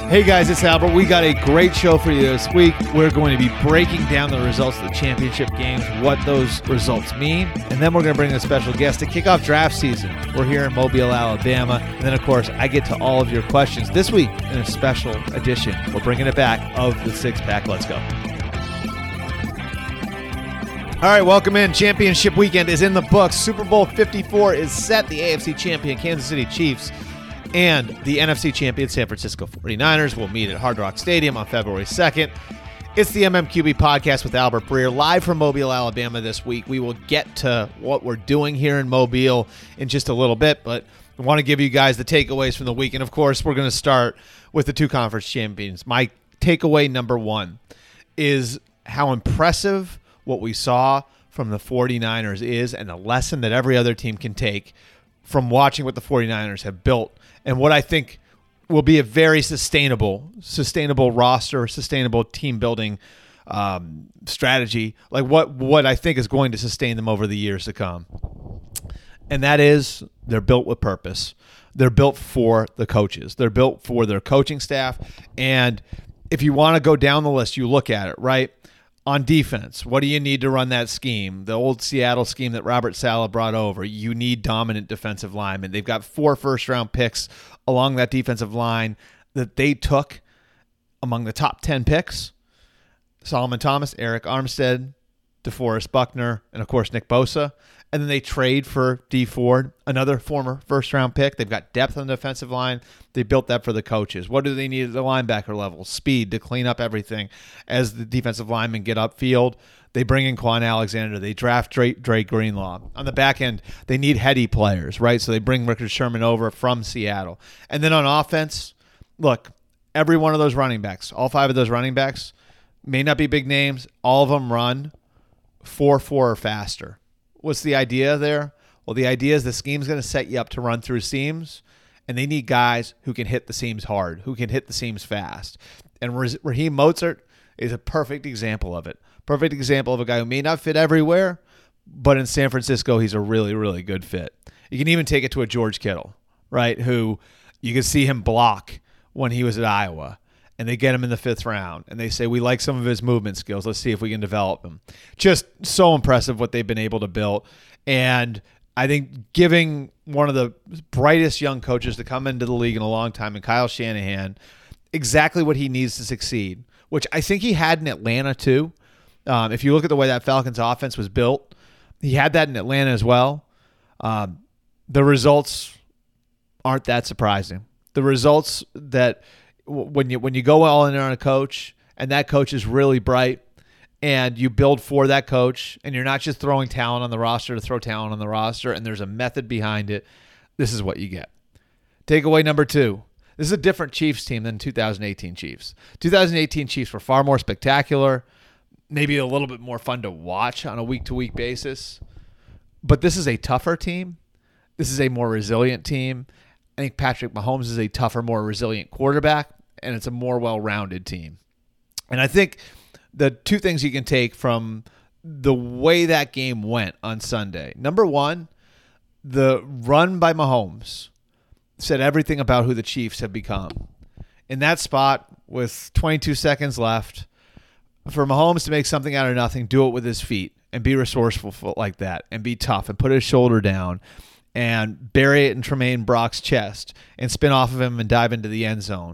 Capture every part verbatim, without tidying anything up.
Hey guys, it's Albert. We got a great show for you this week. We're going to be breaking down the results of the championship games, what those results mean, and then we're going to bring a special guest to kick off draft season. We're here in Mobile, Alabama, and then of course I get to all of your questions this week in a special edition. We're bringing it back of the Six Pack. Let's go. All right, welcome in. Championship weekend is in the books. Super Bowl fifty-four is set. The A F C champion Kansas City Chiefs and the N F C champion San Francisco forty-niners will meet at Hard Rock Stadium on February second. It's the M M Q B podcast with Albert Breer, live from Mobile, Alabama this week. We will get to what we're doing here in Mobile in just a little bit, but I want to give you guys the takeaways from the week. And, of course, we're going to start with the two conference champions. My takeaway number one is how impressive what we saw from the forty-niners is, and a lesson that every other team can take from watching what the forty-niners have built and what I think will be a very sustainable, sustainable roster, sustainable team building um, strategy, like what, what I think is going to sustain them over the years to come. And that is they're built with purpose. They're built for the coaches. They're built for their coaching staff. And if you want to go down the list, you look at it, right? On defense, what do you need to run that scheme? The old Seattle scheme that Robert Saleh brought over. You need dominant defensive linemen. They've got four first-round picks along that defensive line that they took among the top ten picks. Solomon Thomas, Eric Armstead, DeForest Buckner, and, of course, Nick Bosa. And then they trade for Dee Ford, another former first-round pick. They've got depth on the defensive line. They built that for the coaches. What do they need at the linebacker level? Speed to clean up everything as the defensive linemen get upfield. They bring in Quan Alexander. They draft Dre, Dre Greenlaw. On the back end, they need heady players, right? So they bring Richard Sherman over from Seattle. And then on offense, look, every one of those running backs, all five of those running backs, may not be big names. All of them run four four or faster. What's the idea there? Well, the idea is the scheme's going to set you up to run through seams, and they need guys who can hit the seams hard, who can hit the seams fast. And Raheem Mostert is a perfect example of it. Perfect example of a guy who may not fit everywhere, but in San Francisco, he's a really, really good fit. You can even take it to a George Kittle, right, who you can see him block when he was at Iowa. And they get him in the fifth round, and they say, we like some of his movement skills. Let's see if we can develop him. Just so impressive what they've been able to build. And I think giving one of the brightest young coaches to come into the league in a long time, and Kyle Shanahan, exactly what he needs to succeed, which I think he had in Atlanta too. Um, if you look at the way that Falcons offense was built, he had that in Atlanta as well. Um, the results aren't that surprising. The results that when you when you go all in on a coach and that coach is really bright and you build for that coach and you're not just throwing talent on the roster to throw talent on the roster and there's a method behind it, this is what you get. Takeaway number two. This is a different Chiefs team than two thousand eighteen Chiefs. two thousand eighteen Chiefs were far more spectacular, maybe a little bit more fun to watch on a week-to-week basis. But this is a tougher team. This is a more resilient team. I think Patrick Mahomes is a tougher, more resilient quarterback, and it's a more well-rounded team. And I think the two things you can take from the way that game went on Sunday. Number one, the run by Mahomes said everything about who the Chiefs have become. In that spot, with twenty-two seconds left, for Mahomes to make something out of nothing, do it with his feet and be resourceful like that and be tough and put his shoulder down and bury it in Tremaine Brock's chest and spin off of him and dive into the end zone.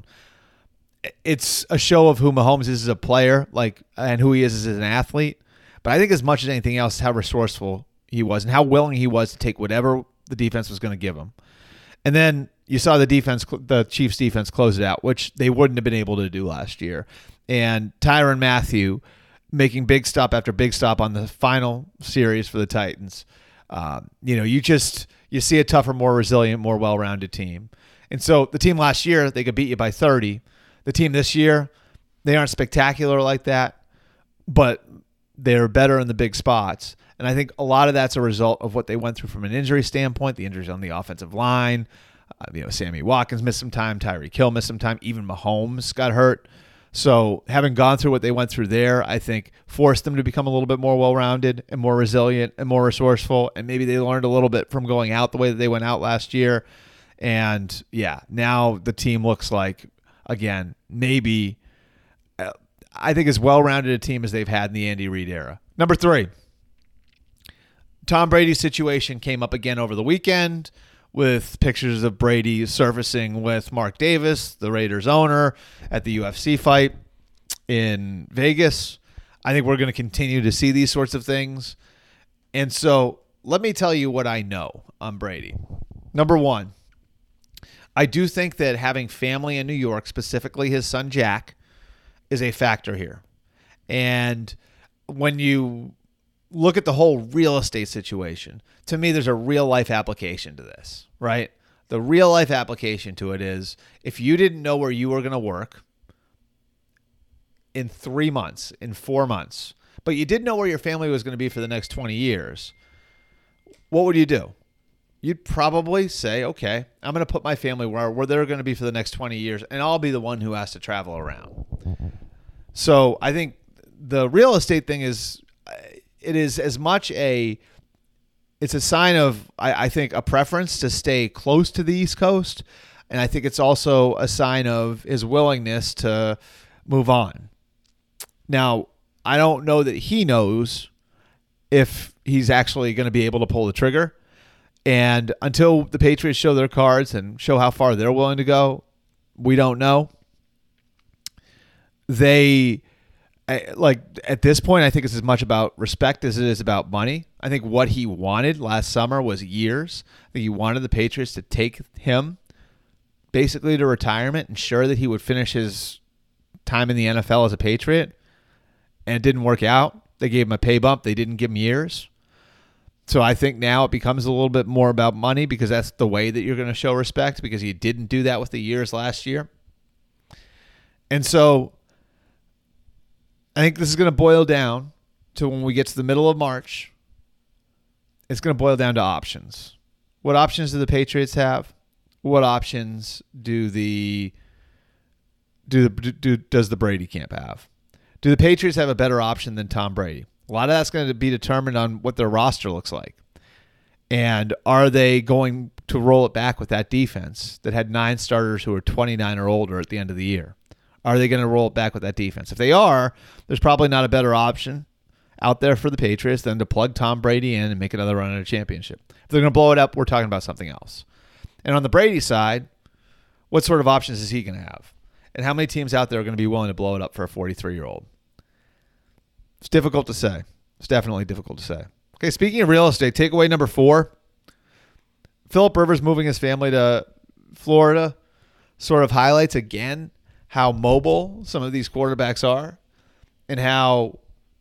It's a show of who Mahomes is as a player, like, and who he is as an athlete. But I think as much as anything else, how resourceful he was and how willing he was to take whatever the defense was going to give him. And then you saw the defense, the Chiefs defense close it out, which they wouldn't have been able to do last year. And Tyrann Mathieu making big stop after big stop on the final series for the Titans. Um, you know, you just you see a tougher, more resilient, more well-rounded team. And so the team last year, they could beat you by thirty. The team this year, they aren't spectacular like that, but they're better in the big spots. And I think a lot of that's a result of what they went through from an injury standpoint, the injuries on the offensive line. Uh, you know, Sammy Watkins missed some time, Tyreek Hill missed some time, even Mahomes got hurt. So having gone through what they went through there, I think forced them to become a little bit more well-rounded and more resilient and more resourceful. And maybe they learned a little bit from going out the way that they went out last year. And yeah, now the team looks like again, maybe uh, I think as well-rounded a team as they've had in the Andy Reid era. Number three, Tom Brady's situation came up again over the weekend with pictures of Brady surfacing with Mark Davis, the Raiders owner, at the U F C fight in Vegas. I think we're going to continue to see these sorts of things. And so let me tell you what I know on Brady. Number one, I do think that having family in New York, specifically his son Jack, is a factor here. And when you look at the whole real estate situation, to me, there's a real life application to this, right? The real life application to it is if you didn't know where you were going to work in three months, in four months, but you did know where your family was going to be for the next twenty years, what would you do? You'd probably say, okay, I'm going to put my family where, where they're going to be for the next twenty years, and I'll be the one who has to travel around. So I think the real estate thing is, it is as much a, it's a sign of, I, I think, a preference to stay close to the East Coast. And I think it's also a sign of his willingness to move on. Now, I don't know that he knows if he's actually going to be able to pull the trigger. And until the Patriots show their cards and show how far they're willing to go, we don't know. They... I, like at this point, I think it's as much about respect as it is about money. I think what he wanted last summer was years. I think he wanted the Patriots to take him basically to retirement, ensure that he would finish his time in the N F L as a Patriot, and it didn't work out. They gave him a pay bump. They didn't give him years. So I think now it becomes a little bit more about money because that's the way that you're going to show respect, because he didn't do that with the years last year. And so I think this is going to boil down to when we get to the middle of March, it's going to boil down to options. What options do the Patriots have? What options do the do the do does the Brady camp have? Do the Patriots have a better option than Tom Brady? A lot of that's going to be determined on what their roster looks like. And are they going to roll it back with that defense that had nine starters who are twenty-nine or older at the end of the year? Are they going to roll it back with that defense? If they are, there's probably not a better option out there for the Patriots than to plug Tom Brady in and make another run at a championship. If they're going to blow it up, we're talking about something else. And on the Brady side, what sort of options is he going to have? And how many teams out there are going to be willing to blow it up for a forty-three-year-old? It's difficult to say. It's definitely difficult to say. Okay, speaking of real estate, takeaway number four, Philip Rivers moving his family to Florida sort of highlights again how mobile some of these quarterbacks are and how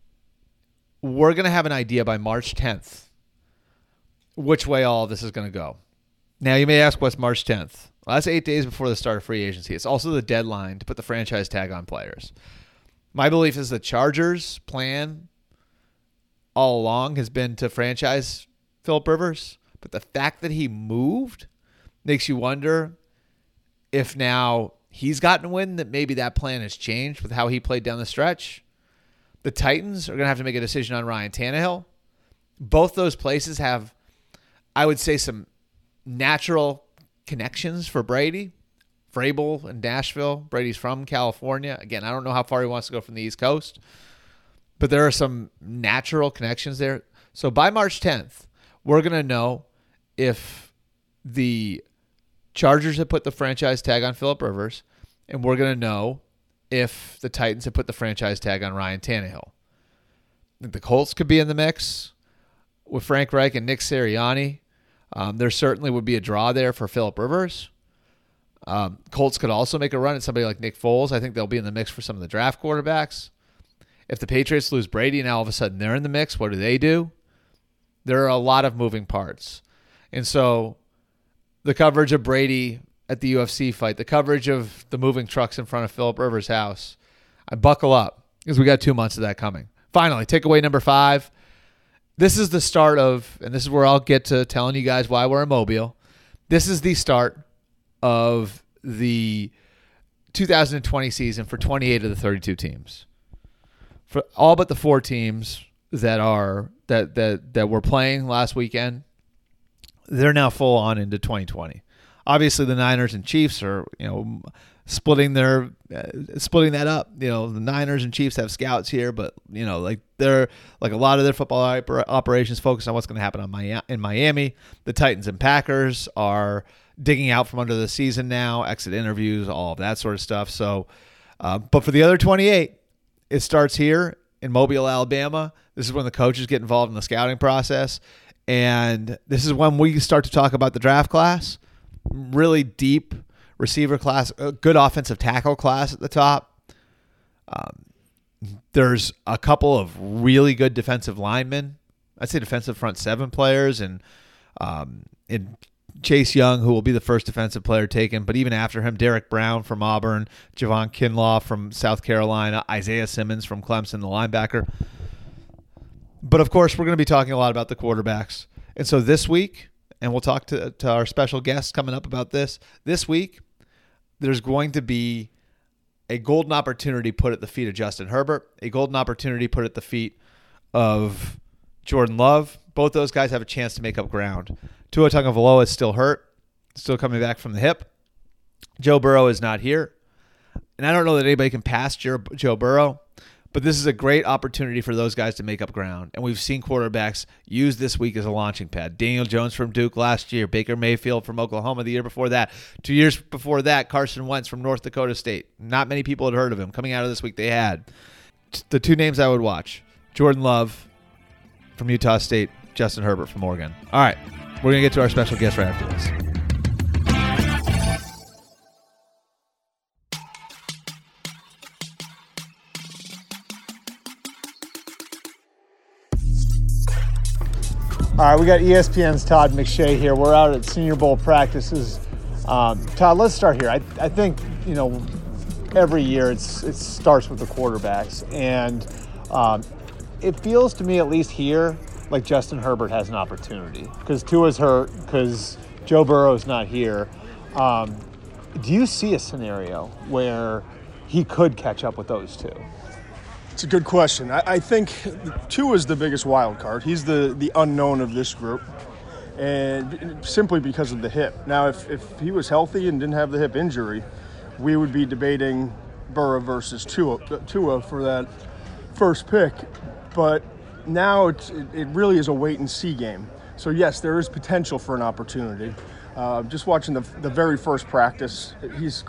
we're going to have an idea by March tenth which way all of this is going to go. Now, you may ask, what's March tenth? Well, that's eight days before the start of free agency. It's also the deadline to put the franchise tag on players. My belief is the Chargers' plan all along has been to franchise Philip Rivers, but the fact that he moved makes you wonder if now he's gotten wind that maybe that plan has changed with how he played down the stretch. The Titans are going to have to make a decision on Ryan Tannehill. Both those places have, I would say, some natural connections for Brady. Vrabel and Nashville. Brady's from California. Again, I don't know how far he wants to go from the East Coast, but there are some natural connections there. So by March tenth, we're going to know if the Chargers have put the franchise tag on Philip Rivers, and we're going to know if the Titans have put the franchise tag on Ryan Tannehill. I think the Colts could be in the mix with Frank Reich and Nick Sirianni. Um, there certainly would be a draw there for Philip Rivers. Um, Colts could also make a run at somebody like Nick Foles. I think they'll be in the mix for some of the draft quarterbacks. If the Patriots lose Brady and now all of a sudden they're in the mix, what do they do? There are a lot of moving parts. And so the coverage of Brady at the U F C fight, the coverage of the moving trucks in front of Philip Rivers' house, I buckle up because we got two months of that coming. Finally, takeaway number five. This is the start of, and this is where I'll get to telling you guys why we're in Mobile. This is the start of the two thousand twenty season for twenty-eight of the thirty-two teams. For all but the four teams that are that that that were playing last weekend, they're now full on into twenty twenty. obviously the Niners and Chiefs are, you know, splitting their uh, splitting that up. You know, the Niners and Chiefs have scouts here, but you know, like they're like a lot of their football oper- operations focus on what's going to happen on Mi- in Miami. The Titans and Packers are digging out from under the season now, exit interviews, all of that sort of stuff. So, uh, but for the other twenty-eight, it starts here in Mobile, Alabama. This is when the coaches get involved in the scouting process, and this is when we start to talk about the draft class. Really deep receiver class, a good offensive tackle class at the top. Um, there's a couple of really good defensive linemen. I'd say defensive front seven players, and um, and Chase Young, who will be the first defensive player taken. But even after him, Derek Brown from Auburn, Javon Kinlaw from South Carolina, Isaiah Simmons from Clemson, the linebacker. But of course, we're going to be talking a lot about the quarterbacks. And so this week, and we'll talk to, to our special guests coming up about this, this week, there's going to be a golden opportunity put at the feet of Justin Herbert, a golden opportunity put at the feet of Jordan Love. Both those guys have a chance to make up ground. Tua Tagovailoa is still hurt, still coming back from the hip. Joe Burrow is not here. And I don't know that anybody can pass Joe, Joe Burrow, but this is a great opportunity for those guys to make up ground. And we've seen quarterbacks use this week as a launching pad. Daniel Jones from Duke last year, Baker Mayfield from Oklahoma the year before that. Two years before that, Carson Wentz from North Dakota State. Not many people had heard of him. Coming out of this week, they had. The two names I would watch, Jordan Love from Utah State, Justin Herbert from Oregon. All right, we're going to get to our special guest right after this. All right, we got E S P N's Todd McShay here. We're out at Senior Bowl practices. Um, Todd, let's start here. I, I think, you know, every year it's it starts with the quarterbacks. And um, it feels to me, at least here, like Justin Herbert has an opportunity. Because Tua's hurt, because Joe Burrow's not here. Um, do you see a scenario where he could catch up with those two? It's a good question. I, I think Tua is the biggest wild card. He's the, the unknown of this group, and simply because of the hip. Now, if, if he was healthy and didn't have the hip injury, we would be debating Burrow versus Tua, Tua for that first pick. But now it's, it really is a wait-and-see game. So, yes, there is potential for an opportunity. Uh, just watching the, the very first practice, he's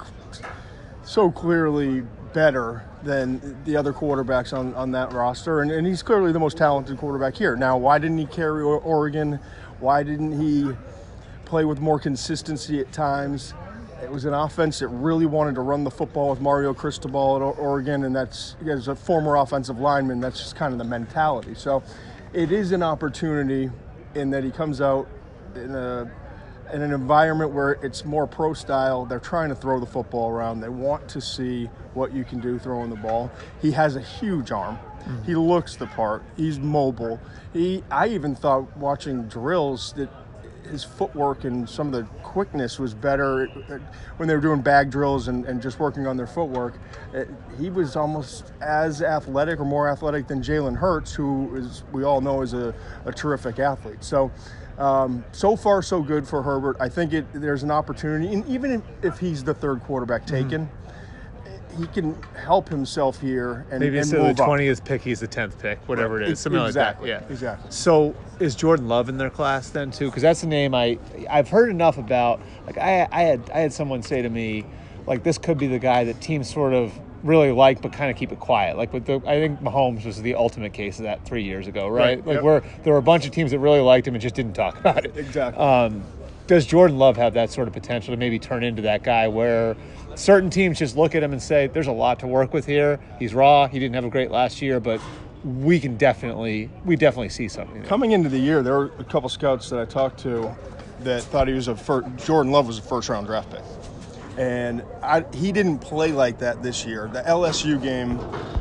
so clearly better than the other quarterbacks on, on that roster, and, and he's clearly the most talented quarterback here. Now, why didn't he carry Oregon? Why didn't he play with more consistency at times? It was an offense that really wanted to run the football with Mario Cristobal at Oregon, and that's, as a former offensive lineman, that's just kind of the mentality. So it is an opportunity in that he comes out in a in an environment where it's more pro style. They're trying to throw the football around. They want to see what you can do throwing the ball. He has a huge arm. Mm-hmm. He looks the part. He's mobile. He, I even thought watching drills that his footwork and some of the quickness was better when they were doing bag drills and, and just working on their footwork. It, he was almost as athletic or more athletic than Jalen Hurts, who is, we all know is a, a terrific athlete. So Um, so far, so good for Herbert. I think it, there's an opportunity, and even if, if he's the third quarterback taken, mm-hmm. he can help himself here and maybe and instead move of the up. twentieth pick, he's the tenth pick, whatever right. it is, something exactly. like that. Yeah, exactly. So is Jordan Love in their class then too? Because that's a name I I've heard enough about. Like I I had I had someone say to me, like this could be the guy that teams sort of really like, but kind of keep it quiet. Like with the, I think Mahomes was the ultimate case of that three years ago, right? right. Like yep. where there were a bunch of teams that really liked him and just didn't talk about it. Exactly. Um, does Jordan Love have that sort of potential to maybe turn into that guy where certain teams just look at him and say, there's a lot to work with here. He's raw. He didn't have a great last year, but we can definitely, we definitely see something there. Coming into the year, there were a couple scouts that I talked to that thought he was a first, Jordan Love was a first round draft pick. And I, he didn't play like that this year. The L S U game,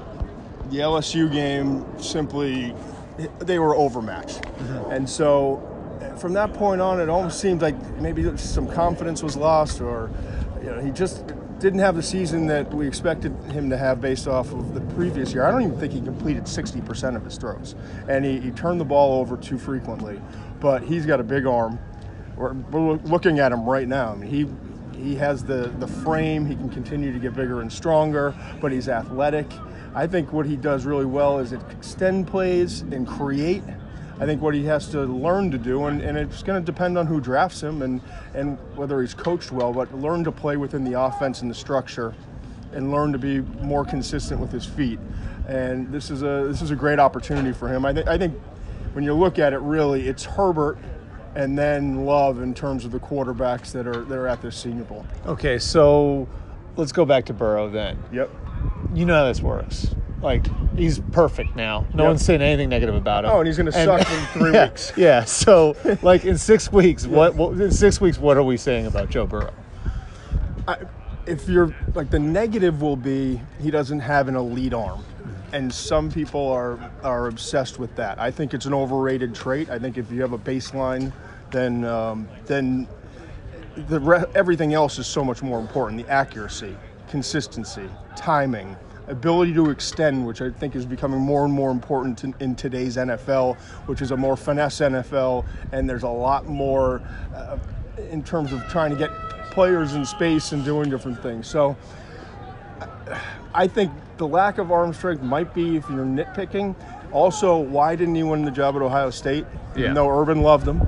the L S U game simply, they were overmatched. Mm-hmm. And so from that point on, it almost seemed like maybe some confidence was lost, or you know, he just didn't have the season that we expected him to have based off of the previous year. I don't even think he completed sixty percent of his throws. And he, he turned the ball over too frequently. But he's got a big arm. we're, we're looking at him right now. I mean, he he has the, the frame. He can continue to get bigger and stronger, but he's athletic. I think what he does really well is extend plays and create. I think what he has to learn to do, and, and it's going to depend on who drafts him and, and whether he's coached well, but learn to play within the offense and the structure and learn to be more consistent with his feet. And this is a this is a great opportunity for him. I, th- I think when you look at it, really, it's Herbert and then Love in terms of the quarterbacks that are that are at this Senior Bowl. Okay, so let's go back to Burrow then. Yep. You know how this works. Like, he's perfect now. No Yep. one's saying anything negative about him. Oh, and he's going to suck in three yeah, weeks. Yeah. So, like, in six weeks, what, what? In six weeks, what are we saying about Joe Burrow? I, if you're like the negative will be he doesn't have an elite arm, and some people are are obsessed with that. I think it's an overrated trait. I think if you have a baseline, then um, then the re- everything else is so much more important. The accuracy, consistency, timing, ability to extend, which I think is becoming more and more important in, in today's N F L, which is a more finesse N F L, and there's a lot more uh, in terms of trying to get players in space and doing different things. So I think the lack of arm strength might be if you're nitpicking. Also, why didn't he win the job at Ohio State? Yeah. Even though Urban loved him.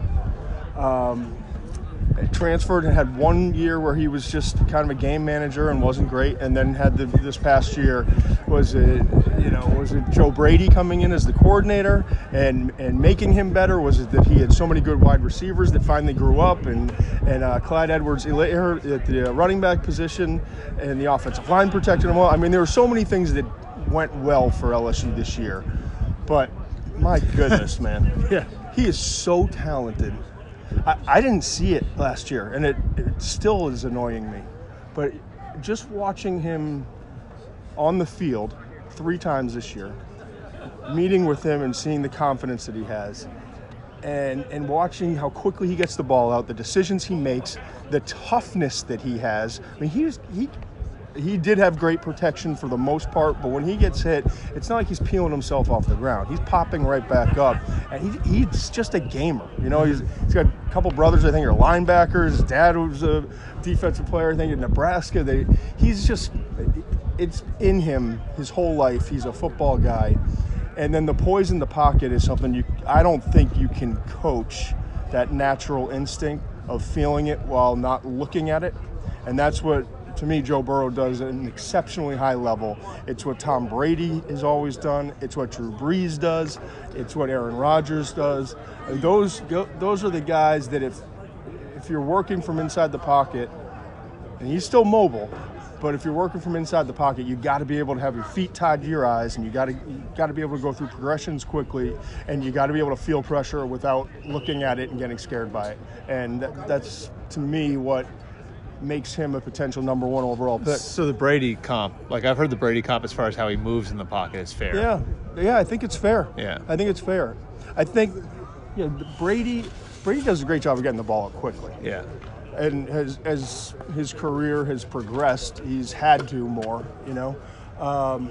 Um, transferred and had one year where he was just kind of a game manager and wasn't great, and then had the, this past year was it you know was it Joe Brady coming in as the coordinator and and making him better? Was it that he had so many good wide receivers that finally grew up, and and uh, Clyde Edwards-Helaire at the running back position and the offensive line protected him well? I mean, there were so many things that went well for L S U this year, but my goodness, man, Yeah. he is so talented. I, I didn't see it last year, and it, it still is annoying me. But just watching him on the field three times this year, meeting with him and seeing the confidence that he has, and, and watching how quickly he gets the ball out, the decisions he makes, the toughness that he has. I mean, he was, he he did have great protection for the most part, but when he gets hit, it's not like he's peeling himself off the ground. He's popping right back up, and he, he's just a gamer. You know, he's he's got a couple brothers I think are linebackers. His dad was a defensive player, I think, in Nebraska. They, he's just, it's in him his whole life. He's a football guy, and then the poise in the pocket is something you I don't think you can coach. That natural instinct of feeling it while not looking at it, and that's what, to me, Joe Burrow does at an exceptionally high level. It's what Tom Brady has always done. It's what Drew Brees does. It's what Aaron Rodgers does. And those those are the guys that if if you're working from inside the pocket, and he's still mobile, but if you're working from inside the pocket, you got to be able to have your feet tied to your eyes, and you got to you got to be able to go through progressions quickly, and you got to be able to feel pressure without looking at it and getting scared by it. And that, that's, to me, what makes him a potential number one overall pick. So the Brady comp, like I've heard the Brady comp as far as how he moves in the pocket is fair. Yeah, yeah, I think it's fair. Yeah. I think it's fair. I think, you know, Brady Brady does a great job of getting the ball out quickly. Yeah. And as as his career has progressed, he's had to more, you know. Um,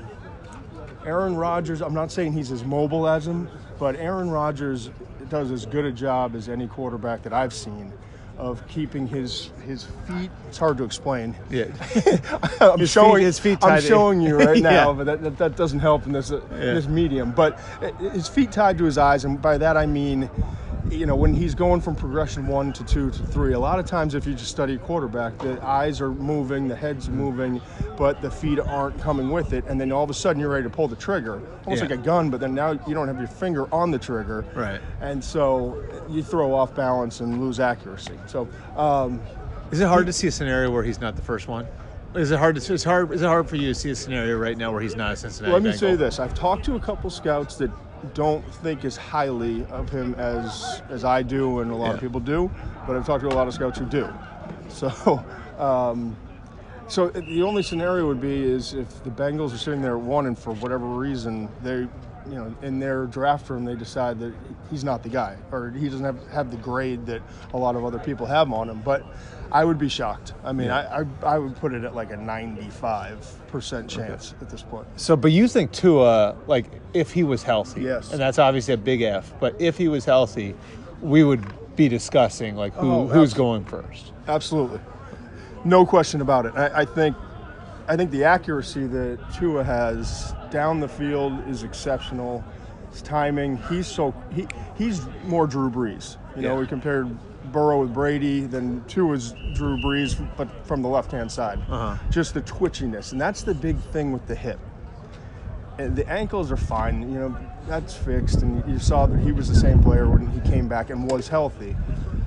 Aaron Rodgers, I'm not saying he's as mobile as him, but Aaron Rodgers does as good a job as any quarterback that I've seen of keeping his his feet. It's hard to explain. Yeah. I'm His showing feet- his feet I'm tied to- showing you right now, Yeah. but that, that that doesn't help in this uh, Yeah. this medium. But his feet tied to his eyes, and by that I mean, you know, when he's going from progression one to two to three, a lot of times if you just study a quarterback, the eyes are moving, the head's moving, but the feet aren't coming with it, and then all of a sudden you're ready to pull the trigger, almost Yeah. like a gun, but then now you don't have your finger on the trigger, Right. and so you throw off balance and lose accuracy. So um, Is it hard to see a scenario where he's not the first one? Is it hard to it's hard is it hard for you to see a scenario right now where he's not a Cincinnati let me Bengal? say this: I've talked to a couple scouts that don't think as highly of him as as I do and a lot Yeah. of people do, but I've talked to a lot of scouts who do. So, um, so the only scenario would be is if the Bengals are sitting there at one and for whatever reason they, you know, in their draft room they decide that he's not the guy or he doesn't have have the grade that a lot of other people have on him. But I would be shocked. I mean, Yeah. I, I I would put it at like a ninety-five percent chance at this point. So, but you think Tua, like, if he was healthy, Yes. and that's obviously a big F, but if he was healthy, we would be discussing like who Oh, who's abs- going first. Absolutely, no question about it. I, I think, I think the accuracy that Tua has down the field is exceptional. His timing, he's so he he's more Drew Brees. You know, Yeah. we compared Burrow with Brady, then Tua's Drew Brees, but from the left-hand side. Uh-huh. Just the twitchiness, and that's the big thing with the hip. And the ankles are fine, you know, that's fixed, and you saw that he was the same player when he came back and was healthy.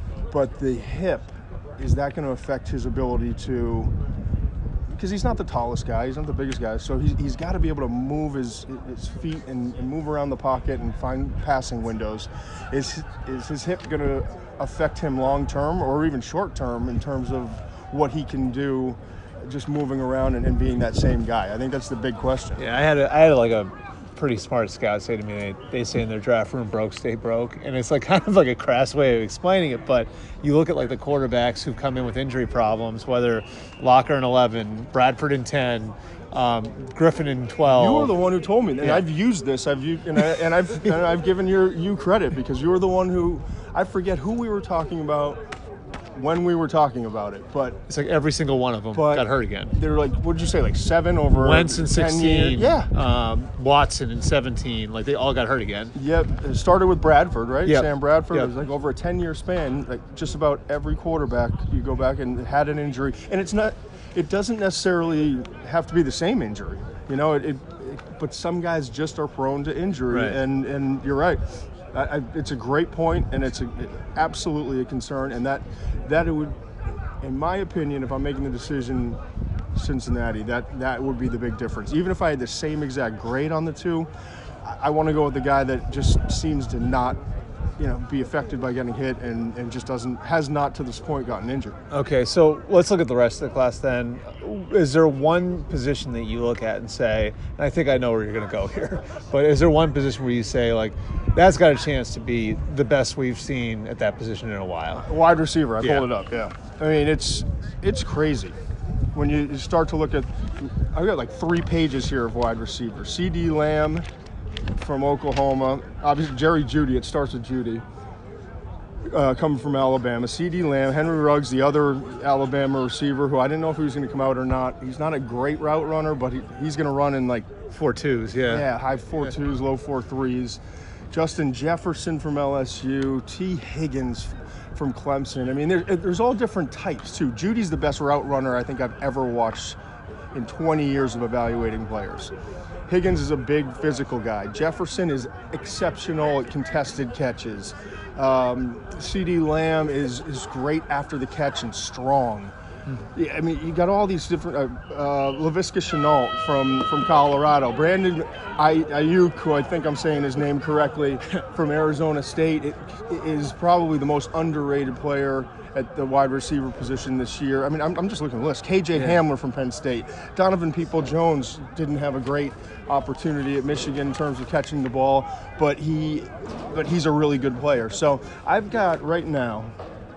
But the hip, is that going to affect his ability to, because he's not the tallest guy, he's not the biggest guy, so he's, he's got to be able to move his his feet and, and move around the pocket and find passing windows. Is, is his hip going to affect him long-term or even short-term in terms of what he can do just moving around and, and being that same guy? I think that's the big question. Yeah, I had a, I had like a pretty smart scout say to me, they, they say in their draft room, broke, stay broke. And it's like kind of like a crass way of explaining it. But you look at like the quarterbacks who've come in with injury problems, whether Locker in eleven, Bradford in ten, um, Griffin in twelve. You were the one who told me, and Yeah. I've used this. I've used, and, I, and I've and I've given your you credit because you were the one who, I forget who we were talking about when we were talking about it, but It's like every single one of them But- got hurt again. they were like, what did you say, like seven over Wentz in ten sixteen, years? Yeah. um, Watson in seventeen, like they all got hurt again. Yep, it started with Bradford, right? Yep. Sam Bradford. Yep. It was like over a ten-year span. Like just about every quarterback, you go back and had an injury, and it's not. It doesn't necessarily have to be the same injury, you know. It, it, it but some guys just are prone to injury, Right. and and you're right. I, I, it's a great point, and it's a, it, absolutely a concern, and that that it would, in my opinion, if I'm making the decision, Cincinnati, that that would be the big difference. Even if I had the same exact grade on the two, I, I want to go with the guy that just seems to not, you know, be affected by getting hit and, and just doesn't has not to this point gotten injured. Okay, so let's look at the rest of the class then. Is there one position that you look at and say, and I think I know where you're going to go here, but is there one position where you say, like, that's got a chance to be the best we've seen at that position in a while? Wide receiver, I Yeah. pulled it up. Yeah, I mean it's it's crazy when you start to look at. I've got like three pages here of wide receivers. C D Lamb from Oklahoma, obviously Jerry Jeudy. It starts with Jeudy. Uh, coming from Alabama, C D Lamb, Henry Ruggs, the other Alabama receiver, who I didn't know if he was going to come out or not. He's not a great route runner, but he, he's going to run in like Four twos, yeah. yeah, high four twos, low four threes. Justin Jefferson from L S U, T. Higgins from Clemson. I mean, there, there's all different types too. Judy's the best route runner I think I've ever watched in twenty years of evaluating players. Higgins is a big physical guy. Jefferson is exceptional at contested catches. Um, C D Lamb is is great after the catch and strong. Yeah, I mean, you got all these different. Uh, uh, Laviska Shenault from from Colorado, Brandon I- Ayuk, who I think I'm saying his name correctly, from Arizona State, it, it is probably the most underrated player at the wide receiver position this year. I mean, I'm, I'm just looking at the list. K J Hamler from Penn State, Donovan People-Jones didn't have a great opportunity at Michigan in terms of catching the ball, but he, but he's a really good player. So I've got right now,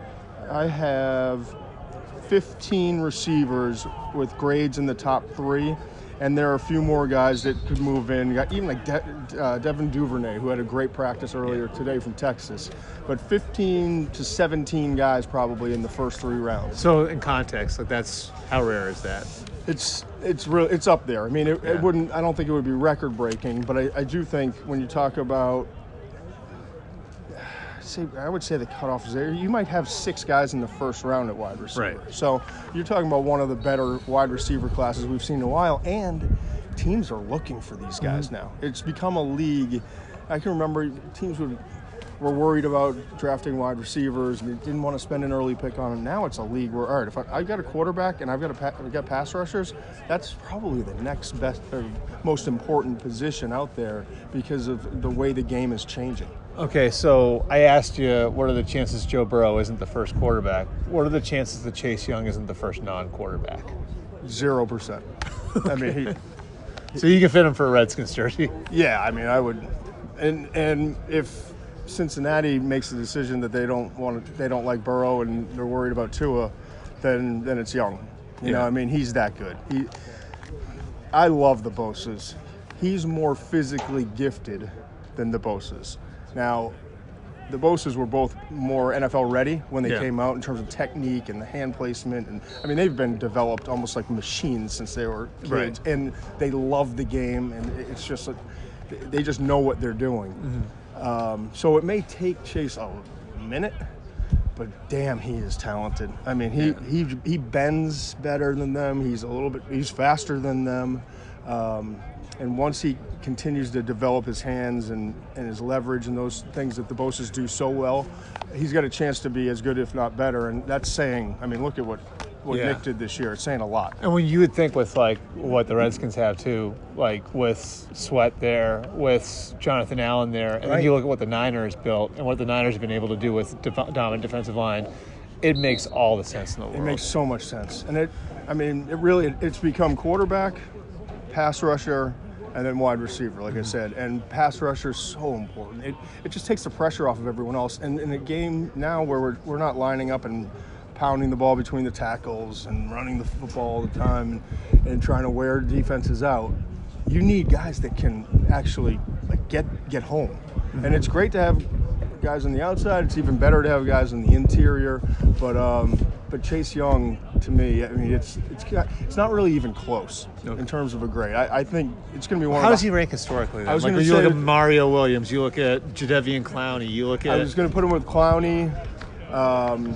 I have fifteen receivers with grades in the top three, and there are a few more guys that could move in. You got even like De- uh, Devin Duvernay, who had a great practice earlier today from Texas. But fifteen to seventeen guys probably in the first three rounds. So in context, like that's how rare is that? It's it's real. It's up there. I mean, it, Yeah. it wouldn't. I don't think it would be record breaking, but I, I do think when you talk about. Say, I would say the cutoff is there. You might have six guys in the first round at wide receiver. Right. So you're talking about one of the better wide receiver classes we've seen in a while, and teams are looking for these guys Mm-hmm. now. It's become a league. I can remember teams would were worried about drafting wide receivers and they didn't want to spend an early pick on them. Now it's a league where, all right, if I, I've got a quarterback and I've got a pa- I've got pass rushers, that's probably the next best or most important position out there because of the way the game is changing. Okay, so I asked you, what are the chances Joe Burrow isn't the first quarterback? What are the chances that Chase Young isn't the first non-quarterback? Zero percent. I mean, he, So you can fit him for a Redskins jersey. yeah, I mean, I would, and and if Cincinnati makes a decision that they don't want to, they don't like Burrow and they're worried about Tua, then then it's Young. You know, Yeah. I mean, he's that good. He, I love the Bosa's. He's more physically gifted than the Bosa's. Now, the Boses were both more N F L ready when they Yeah. came out in terms of technique and the hand placement. And I mean, they've been developed almost like machines since they were kids. Right. And they love the game, and it's just like, they just know what they're doing. Mm-hmm. Um, so it may take Chase a minute, but damn, he is talented. I mean, he, he he bends better than them. He's a little bit, he's faster than them. Um, and once he continues to develop his hands and, and his leverage and those things that the Boses do so well, he's got a chance to be as good, if not better. And that's saying, I mean, look at what, what Yeah. Nick did this year. It's saying a lot. And when you would think with like what the Redskins have too, like with Sweat there, with Jonathan Allen there, and then Right. you look at what the Niners built and what the Niners have been able to do with def- dominant defensive line, it makes all the sense in the world. It makes so much sense. And it, I mean, it really, it's become quarterback, pass rusher, and then wide receiver, like I said. And pass rusher is so important. It it just takes the pressure off of everyone else. And in a game now where we're, we're not lining up and pounding the ball between the tackles and running the football all the time and, and trying to wear defenses out, you need guys that can actually like get get home. And it's great to have guys on the outside. It's even better to have guys in the interior. But um, but Chase Young, to me, I mean, it's it's it's not really even close Okay. in terms of a grade. I, I think it's going to be one. How of does the, he rank historically? Then? I was like gonna when you look say- at Mario Williams, you look at Jadeveon Clowney, you look I at was going to put him with Clowney, um,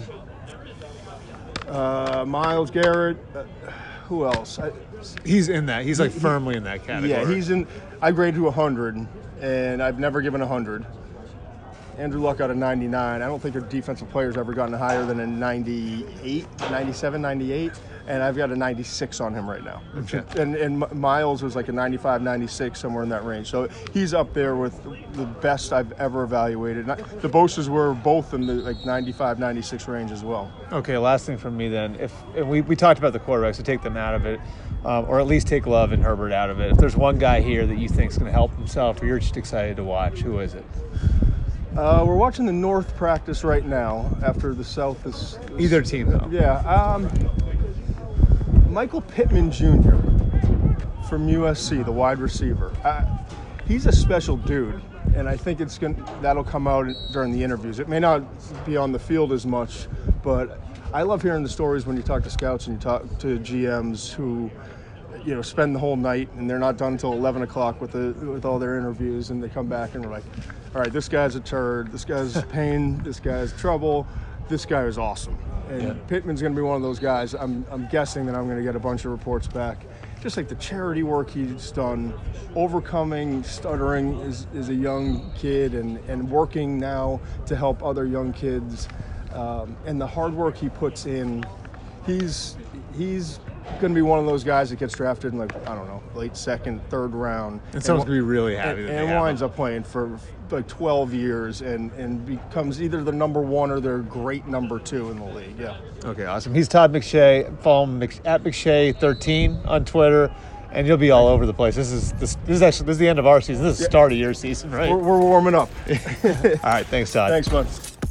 uh, Miles Garrett. Uh, who else? I, he's in that. He's like He- firmly in that category. yeah, he's in. I grade to one hundred, and I've never given one hundred. Andrew Luck got a ninety-nine. I don't think a defensive player's ever gotten higher than a ninety-eight, ninety-seven, ninety-eight, and I've got a ninety-six on him right now. Okay. And, and Miles was like a ninety-five, ninety-six, somewhere in that range. So he's up there with the best I've ever evaluated. The Boses were both in the like ninety-five, ninety-six range as well. Okay, last thing from me then. If and we, we talked about the quarterbacks, so take them out of it, um, or at least take Love and Herbert out of it. If there's one guy here that you think is going to help himself, or you're just excited to watch, who is it? Uh, we're watching the North practice right now after the South is... is Either team, though. Yeah. Um, Michael Pittman Junior from U S C, the wide receiver. Uh, he's a special dude, and I think it's going that'll come out during the interviews. It may not be on the field as much, but I love hearing the stories when you talk to scouts and you talk to G Ms who, you know, spend the whole night and they're not done until eleven o'clock with the with all their interviews, and they come back and we're like, all right, this guy's a turd, this guy's pain, this guy's trouble, this guy is awesome. And Yeah. Pittman's going to be one of those guys. I'm, I'm guessing that I'm going to get a bunch of reports back. Just like the charity work he's done, overcoming stuttering as, as a young kid and, and working now to help other young kids. Um, and the hard work he puts in, he's he's going to be one of those guys that gets drafted in, like, I don't know, late second, third round. And someone's wa- going to be really happy and, that they and have winds him. up playing for like twelve years and, and becomes either the number one or their great number two in the league. Yeah. Okay, awesome. He's Todd McShay. Follow him Mc- at McShay thirteen on Twitter, and you'll be all over the place. This is this, this is actually this is the end of our season. This is the start of your season, right? We're, we're warming up. All right, thanks, Todd. Thanks, bud.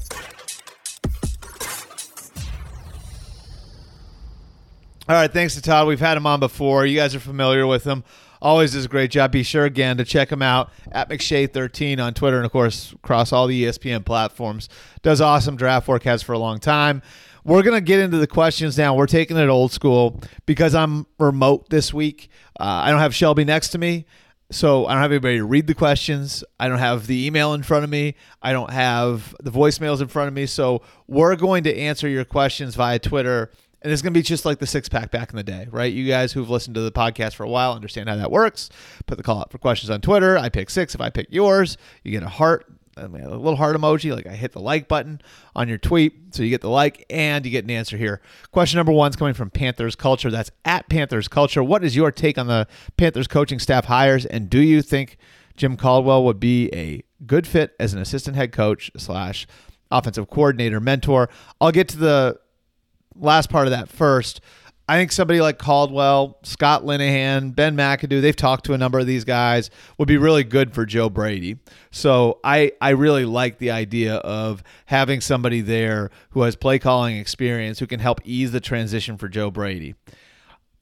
All right, thanks to Todd. We've had him on before. You guys are familiar with him. Always does a great job. Be sure, again, to check him out at McShay thirteen on Twitter and, of course, across all the E S P N platforms. Does awesome draft work, has for a long time. We're going to get into the questions now. We're taking it old school because I'm remote this week. Uh, I don't have Shelby next to me, so I don't have anybody to read the questions. I don't have the email in front of me. I don't have the voicemails in front of me. So we're going to answer your questions via Twitter. And it's going to be just like the six-pack back in the day, right? You guys who've listened to the podcast for a while understand how that works. Put the call out for questions on Twitter. I pick six. If I pick yours, you get a heart, I mean, a little heart emoji, like I hit the like button on your tweet. So you get the like and you get an answer here. Question number one is coming from Panthers Culture. That's at Panthers Culture. What is your take on the Panthers coaching staff hires? And do you think Jim Caldwell would be a good fit as an assistant head coach slash offensive coordinator mentor? I'll get to the last part of that first. I think somebody like Caldwell, Scott Linehan, Ben McAdoo, they've talked to a number of these guys, would be really good for Joe Brady. So I, I really like the idea of having somebody there who has play calling experience who can help ease the transition for Joe Brady.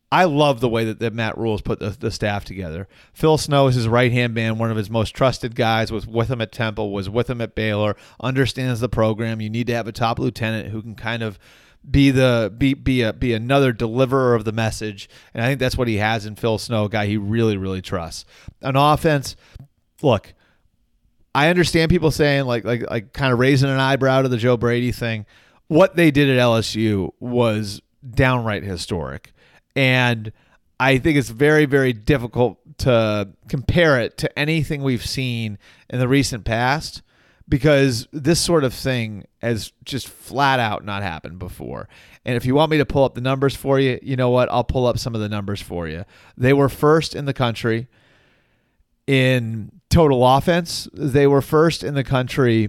I love the way that, that Matt Rule's put the, the staff together. Phil Snow is his right-hand man, one of his most trusted guys, was with him at Temple, was with him at Baylor, understands the program. You need to have a top lieutenant who can kind of be the be be a be another deliverer of the message. And I think that's what he has in Phil Snow, a guy he really, really trusts. On offense, look, I understand people saying like like like kind of raising an eyebrow to the Joe Brady thing. What they did at L S U was downright historic. And I think it's very, very difficult to compare it to anything we've seen in the recent past because this sort of thing has just flat out not happened before. And if you want me to pull up the numbers for you, you know what? I'll pull up some of the numbers for you. They were first in the country in total offense. They were first in the country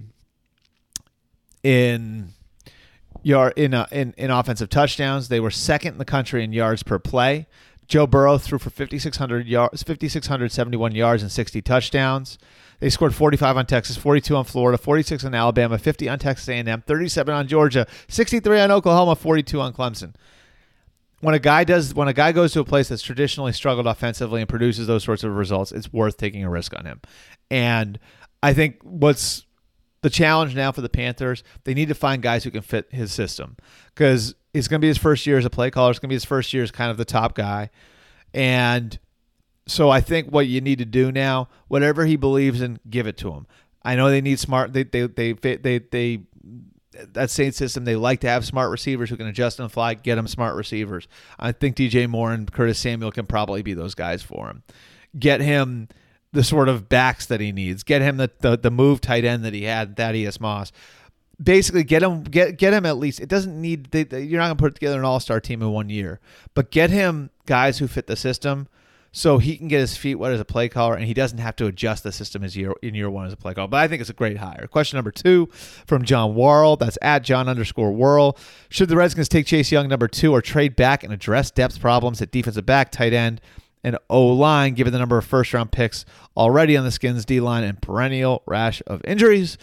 in... Yard in, uh, in in offensive touchdowns. They were second in the country in yards per play. Joe Burrow threw for fifty-six hundred yards, five thousand six hundred seventy-one yards and sixty touchdowns. They scored forty-five on Texas, forty-two on Florida, forty-six on Alabama, fifty on Texas A and M, thirty-seven on Georgia, sixty-three on Oklahoma, forty-two on Clemson. When a guy does, when a guy goes to a place that's traditionally struggled offensively and produces those sorts of results, it's worth taking a risk on him. And I think what's the challenge now for the Panthers, they need to find guys who can fit his system because it's going to be his first year as a play caller. It's going to be his first year as kind of the top guy. And so I think what you need to do now, whatever he believes in, give it to him. I know they need smart, they, they, they, they, they, they that Saints system, they like to have smart receivers who can adjust on the fly, get them smart receivers. I think D J Moore and Curtis Samuel can probably be those guys for him. Get him the sort of backs that he needs. Get him the the, the move tight end that he had, Thaddeus Moss. Basically, get him get get him at least. It doesn't need. They, they, you're not going to put together an all-star team in one year, but get him guys who fit the system, so he can get his feet wet as a play caller, and he doesn't have to adjust the system as year in year one as a play caller. But I think it's a great hire. Question number two from John Worrell. That's at John underscore Worrell. Should the Redskins take Chase Young number two or trade back and address depth problems at defensive back, tight end, and O-line, given the number of first-round picks already on the Skins D-line and perennial rash of injuries?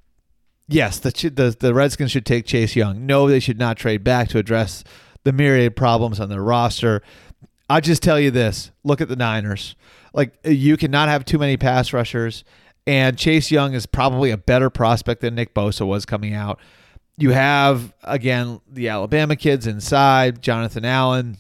Yes, the, the the Redskins should take Chase Young. No, they should not trade back to address the myriad problems on their roster. I'll just tell you this. Look at the Niners. Like, you cannot have too many pass rushers, and Chase Young is probably a better prospect than Nick Bosa was coming out. You have, again, the Alabama kids inside, Jonathan Allen.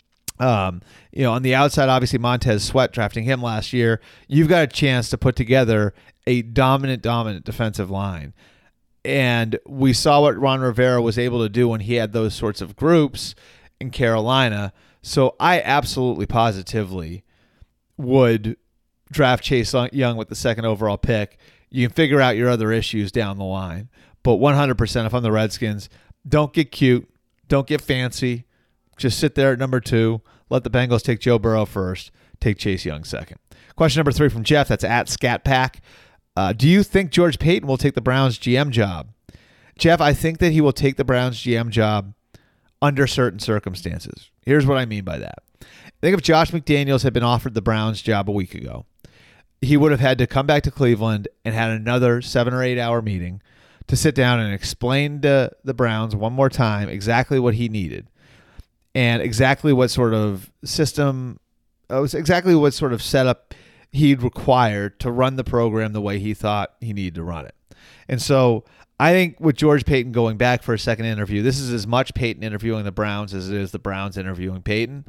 Um, you know, on the outside, obviously Montez Sweat, drafting him last year. You've got a chance to put together a dominant, dominant defensive line. And we saw what Ron Rivera was able to do when he had those sorts of groups in Carolina. So I absolutely positively would draft Chase Young with the second overall pick. You can figure out your other issues down the line. But one hundred percent if I'm the Redskins, don't get cute. Don't get fancy. Just sit there at number two. Let the Bengals take Joe Burrow first. Take Chase Young second. Question number three from Jeff. That's at Scat Pack. Uh, do you think George Paton will take the Browns G M job? Jeff, I think that he will take the Browns G M job under certain circumstances. Here's what I mean by that. I think if Josh McDaniels had been offered the Browns job a week ago, he would have had to come back to Cleveland and had another seven or eight hour meeting to sit down and explain to the Browns one more time exactly what he needed and exactly what sort of system, uh, exactly what sort of setup he'd require to run the program the way he thought he needed to run it. And so I think with George Paton going back for a second interview, this is as much Paton interviewing the Browns as it is the Browns interviewing Paton.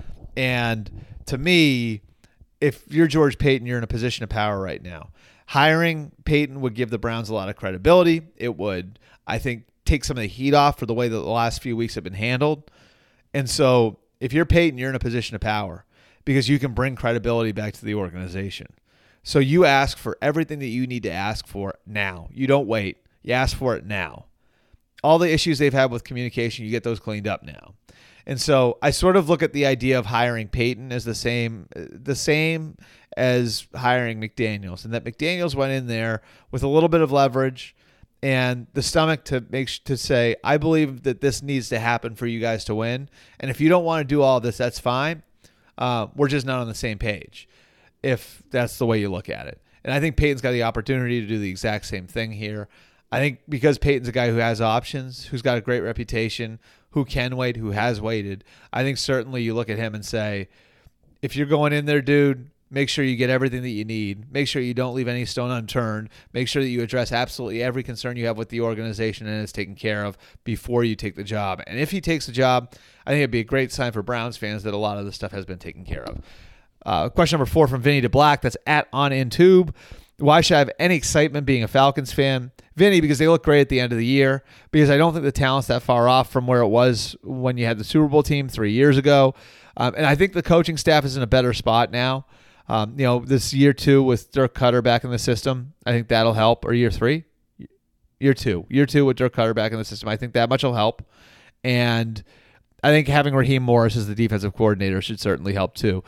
And to me, if you're George Paton, you're in a position of power right now. Hiring Paton would give the Browns a lot of credibility. It would, I think, take some of the heat off for the way that the last few weeks have been handled. And so if you're Paton, you're in a position of power, because you can bring credibility back to the organization. So you ask for everything that you need to ask for now. You don't wait. You ask for it now. All the issues they've had with communication, you get those cleaned up now. And so I sort of look at the idea of hiring Paton as the same, the same as hiring McDaniels, and that McDaniels went in there with a little bit of leverage and the stomach to make to say, I believe that this needs to happen for you guys to win. And if you don't want to do all of this, that's fine. Uh, we're just not on the same page, if that's the way you look at it. And I think Peyton's got the opportunity to do the exact same thing here. I think because Peyton's a guy who has options, who's got a great reputation, who can wait, who has waited. I think certainly you look at him and say, if you're going in there, dude, make sure you get everything that you need. Make sure you don't leave any stone unturned. Make sure that you address absolutely every concern you have with the organization and it's taken care of before you take the job. And if he takes the job, I think it'd be a great sign for Browns fans that a lot of this stuff has been taken care of. Uh, question number four from Vinny DeBlack. That's at On In Tube. Why should I have any excitement being a Falcons fan? Vinny, because they look great at the end of the year, because I don't think the talent's that far off from where it was when you had the Super Bowl team three years ago. Um, and I think the coaching staff is in a better spot now. Um, you know, this year two with Dirk Cutter back in the system, I think that'll help. Or year three? Year two. Year two with Dirk Cutter back in the system. I think that much will help. And I think having Raheem Morris as the defensive coordinator should certainly help too.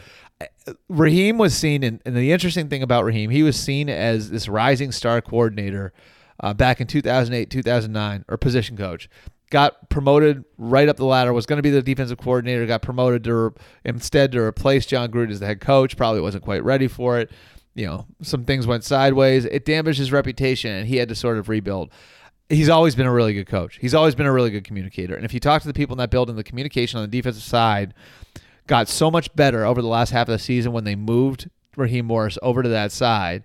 Raheem was seen, in, and the interesting thing about Raheem, he was seen as this rising star coordinator uh, back in two thousand eight, two thousand nine, or position coach. Got promoted right up the ladder, was going to be the defensive coordinator, got promoted to instead to replace John Gruden as the head coach, probably wasn't quite ready for it. You know, some things went sideways. It damaged his reputation, and he had to sort of rebuild. He's always been a really good coach. He's always been a really good communicator. And if you talk to the people in that building, the communication on the defensive side got so much better over the last half of the season when they moved Raheem Morris over to that side.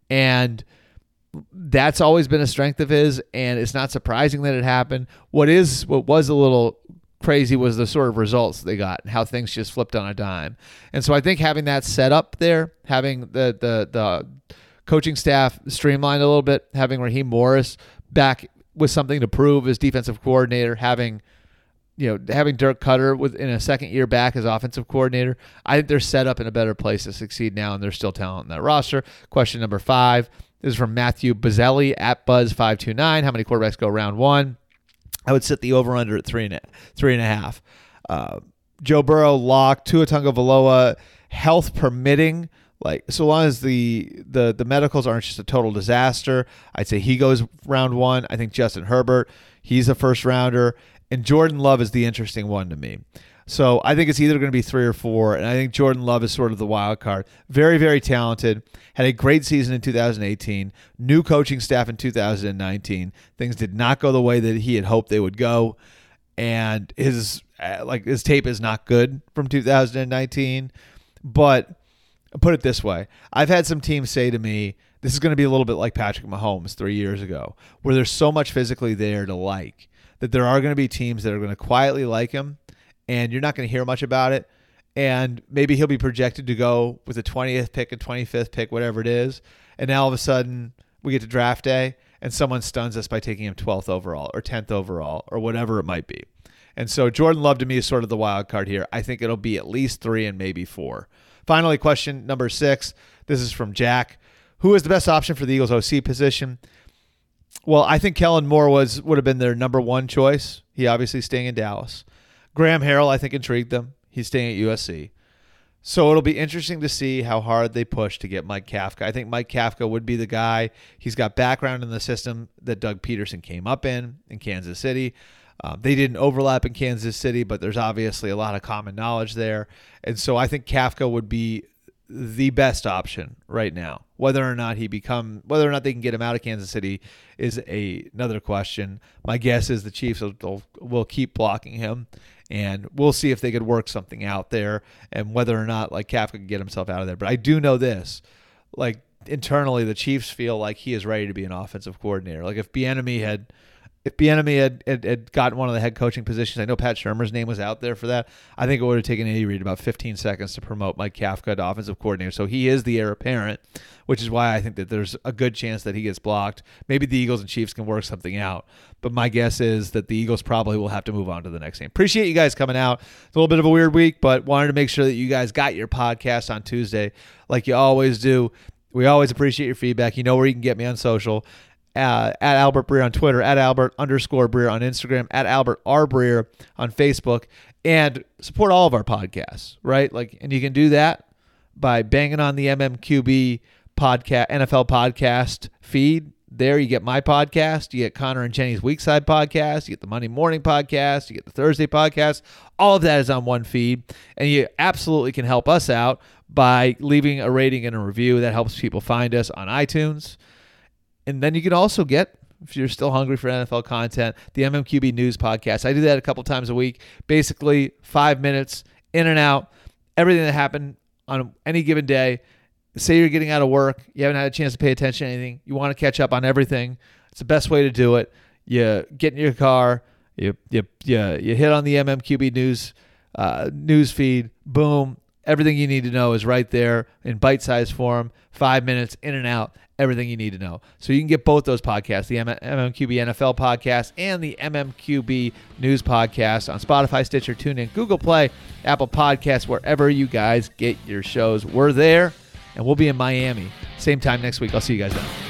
And that's always been a strength of his, and it's not surprising that it happened. What is what was a little crazy was the sort of results they got and how things just flipped on a dime. And so I think having that set up there, having the the the coaching staff streamlined a little bit, having Raheem Morris back with something to prove as defensive coordinator, having you know, having Dirk Cutter with in a second year back as offensive coordinator, I think they're set up in a better place to succeed now, and there's still talent in that roster. Question number five is from Matthew Bazzelli at Buzz five two nine. How many quarterbacks go round one? I would sit the over-under at three and a, three and a half. Uh, Joe Burrow, lock. Tua Tagovailoa, health permitting. Like, so long as the, the the medicals aren't just a total disaster, I'd say he goes round one. I think Justin Herbert, he's a first rounder. And Jordan Love is the interesting one to me. So I think it's either going to be three or four, and I think Jordan Love is sort of the wild card. Very, very talented. Had a great season in two thousand eighteen. New coaching staff in two thousand nineteen. Things did not go the way that he had hoped they would go, and his like his tape is not good from two thousand nineteen. But I'll put it this way: I've had some teams say to me, "This is going to be a little bit like Patrick Mahomes three years ago, where there's so much physically there to like." That there are going to be teams that are going to quietly like him, and you're not going to hear much about it. And maybe he'll be projected to go with a twentieth pick, a twenty-fifth pick, whatever it is. And now all of a sudden we get to draft day, and someone stuns us by taking him twelfth overall or tenth overall or whatever it might be. And so Jordan Love to me is sort of the wild card here. I think it'll be at least three and maybe four. Finally, question number six. This is from Jack. Who is the best option for the Eagles O C position? Well, I think Kellen Moore was would have been their number one choice. He obviously staying in Dallas. Graham Harrell, I think, intrigued them. He's staying at U S C. So it'll be interesting to see how hard they push to get Mike Kafka. I think Mike Kafka would be the guy. He's got background in the system that Doug Peterson came up in in Kansas City. Um, they didn't overlap in Kansas City, but there's obviously a lot of common knowledge there. And so I think Kafka would be the best option right now. Whether or not he become, whether or not they can get him out of Kansas City is a, another question. My guess is the Chiefs will, will keep blocking him, and we'll see if they could work something out there, and whether or not like Kafka can get himself out of there. But I do know this, like internally, the Chiefs feel like he is ready to be an offensive coordinator. Like if Bieniemy had. If Bieniemy had, had, had gotten one of the head coaching positions, I know Pat Shurmur's name was out there for that. I think it would have taken Andy Reid about fifteen seconds to promote Mike Kafka to offensive coordinator. So he is the heir apparent, which is why I think that there's a good chance that he gets blocked. Maybe the Eagles and Chiefs can work something out. But my guess is that the Eagles probably will have to move on to the next game. Appreciate you guys coming out. It's a little bit of a weird week, but wanted to make sure that you guys got your podcast on Tuesday like you always do. We always appreciate your feedback. You know where you can get me on social. Uh, at Albert Breer on Twitter, at Albert underscore Breer on Instagram, at Albert R. Breer on Facebook, and support all of our podcasts, right? Like, and you can do that by banging on the M M Q B podcast, N F L podcast feed. There you get my podcast, you get Connor and Jenny's Weekside podcast, you get the Monday Morning podcast, you get the Thursday podcast. All of that is on one feed, and you absolutely can help us out by leaving a rating and a review. That helps people find us on iTunes. And then you can also get if you're still hungry for N F L content, the M M Q B News podcast. I do that a couple times a week. Basically, five minutes in and out, everything that happened on any given day. Say you're getting out of work, you haven't had a chance to pay attention to anything, you want to catch up on everything. It's the best way to do it. You get in your car, you you you, you hit on the M M Q B News uh, news feed, boom. Everything you need to know is right there in bite-sized form, five minutes, in and out, everything you need to know. So you can get both those podcasts, the M M Q B N F L podcast and the M M Q B News podcast on Spotify, Stitcher, TuneIn, Google Play, Apple Podcasts, wherever you guys get your shows. We're there, and we'll be in Miami. Same time next week. I'll see you guys then.